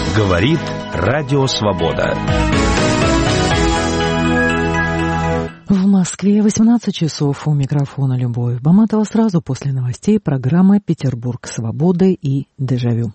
Говорит Радио Свобода. В Москве 18 часов. У микрофона Любовь Баматова. Сразу после новостей программа «Петербург свободы» и «Дежавю».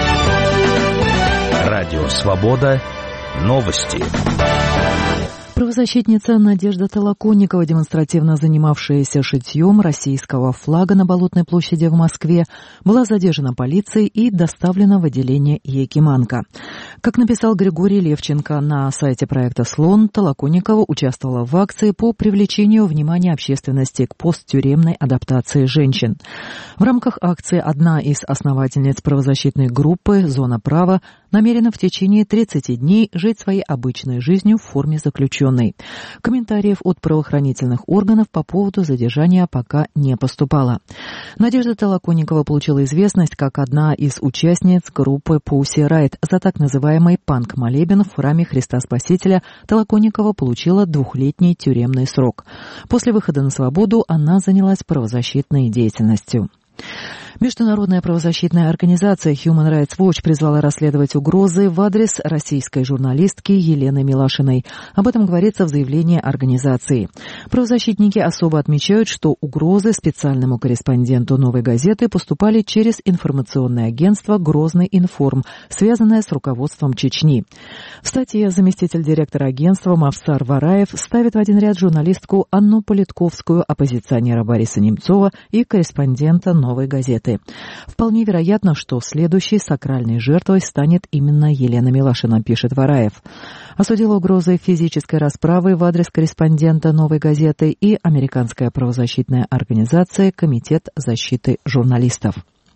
Радио Свобода. Новости. Правозащитница Надежда Толоконникова, демонстративно занимавшаяся шитьем российского флага на Болотной площади в Москве, была задержана полицией и доставлена в отделение Якиманка. Как написал Григорий Левченко на сайте проекта «Слон», Толоконникова участвовала в акции по привлечению внимания общественности к посттюремной адаптации женщин. В рамках акции одна из основательниц правозащитной группы «Зона права» намерена в течение 30 дней жить своей обычной жизнью в форме заключенной. Комментариев от правоохранительных органов по поводу задержания пока не поступало. Надежда Толоконникова получила известность как одна из участниц группы Pussy Riot. За так называемый панк-молебен в храме Христа Спасителя Толоконникова получила 2-летний тюремный срок. После выхода на свободу она занялась правозащитной деятельностью. Международная правозащитная организация Human Rights Watch призвала расследовать угрозы в адрес российской журналистки Елены Милашиной. Об этом говорится в заявлении организации. Правозащитники особо отмечают, что угрозы специальному корреспонденту «Новой газеты» поступали через информационное агентство «Грозный информ», связанное с руководством Чечни. В статье заместитель директора агентства Мавсар Вараев ставит в один ряд журналистку Анну Политковскую, оппозиционера Бориса Немцова и корреспондента «Новой газеты». Вполне вероятно, что следующей сакральной жертвой станет именно Елена Милашина, пишет Вараев. Осудила угрозы физической расправы в адрес корреспондента «Новой газеты» и американская правозащитная организация «Комитет защиты журналистов».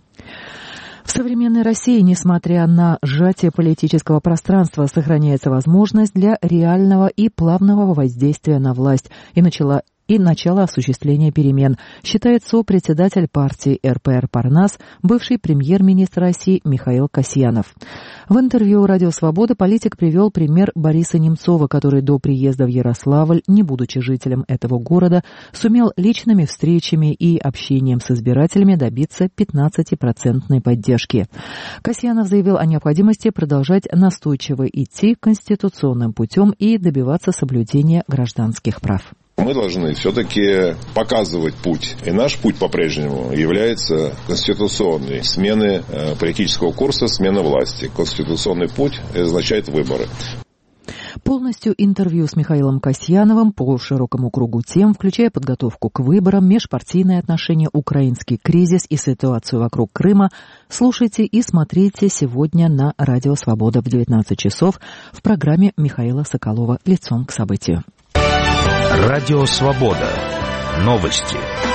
В современной России, несмотря на сжатие политического пространства, сохраняется возможность для реального и плавного воздействия на власть и начало осуществления перемен, считает сопредседатель партии РПР «Парнас», бывший премьер-министр России Михаил Касьянов. В интервью «Радио Свобода» политик привел пример Бориса Немцова, который до приезда в Ярославль, не будучи жителем этого города, сумел личными встречами и общением с избирателями добиться 15% поддержки. Касьянов заявил о необходимости продолжать настойчиво идти конституционным путем и добиваться соблюдения гражданских прав. Мы должны все-таки показывать путь. И наш путь по-прежнему является конституционный. Смены политического курса, смена власти. Конституционный путь означает выборы. Полностью интервью с Михаилом Касьяновым по широкому кругу тем, включая подготовку к выборам, межпартийные отношения, украинский кризис и ситуацию вокруг Крыма, слушайте и смотрите сегодня на Радио Свобода в 19 часов в программе Михаила Соколова «Лицом к событию». Радио Свобода. Новости.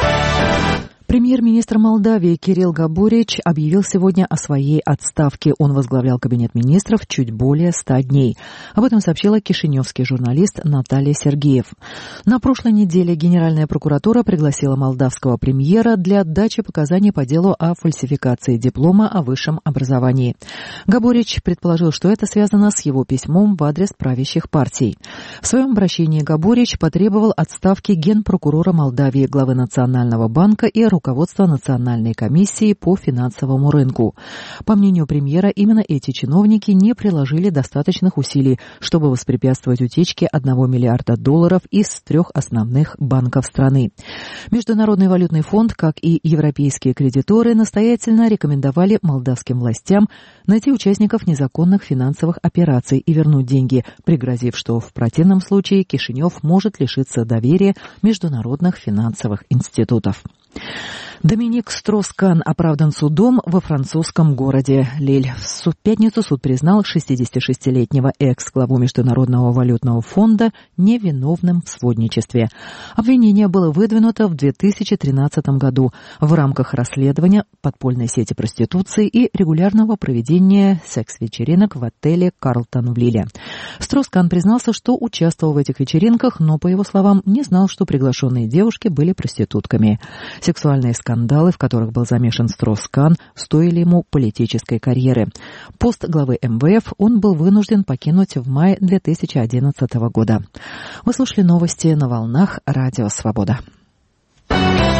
Премьер-министр Молдавии Кирилл Габурич объявил сегодня о своей отставке. Он возглавлял кабинет министров чуть более 100 дней. Об этом сообщила кишиневский журналист Наталья Сергеев. На прошлой неделе Генеральная прокуратура пригласила молдавского премьера для дачи показаний по делу о фальсификации диплома о высшем образовании. Габурич предположил, что это связано с его письмом в адрес правящих партий. В своем обращении Габурич потребовал отставки генпрокурора Молдавии, главы Национального банка и руководства Национальной комиссии по финансовому рынку. По мнению премьера, именно эти чиновники не приложили достаточных усилий, чтобы воспрепятствовать утечке $1 миллиарда из 3 основных банков страны. Международный валютный фонд, как и европейские кредиторы, настоятельно рекомендовали молдавским властям найти участников незаконных финансовых операций и вернуть деньги, пригрозив, что в противном случае Кишинев может лишиться доверия международных финансовых институтов. Доминик Строс-Кан оправдан судом во французском городе Лиль. В пятницу суд признал 66-летнего экс-главу Международного валютного фонда невиновным в сводничестве. Обвинение было выдвинуто в 2013 году в рамках расследования подпольной сети проституции и регулярного проведения секс-вечеринок в отеле «Карлтон» в Лиле. Строс-Кан признался, что участвовал в этих вечеринках, но, по его словам, не знал, что приглашенные девушки были проститутками. Сексуальные скандалы, в которых был замешан Строс-Кан, стоили ему политической карьеры. Пост главы МВФ он был вынужден покинуть в мае 2011 года. Вы слушали новости на волнах Радио Свобода.